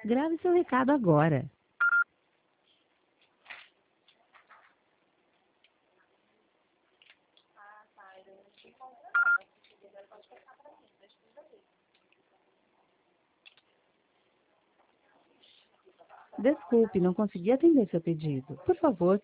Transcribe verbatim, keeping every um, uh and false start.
Grave seu recado agora. Desculpe, não consegui atender seu pedido. Por favor,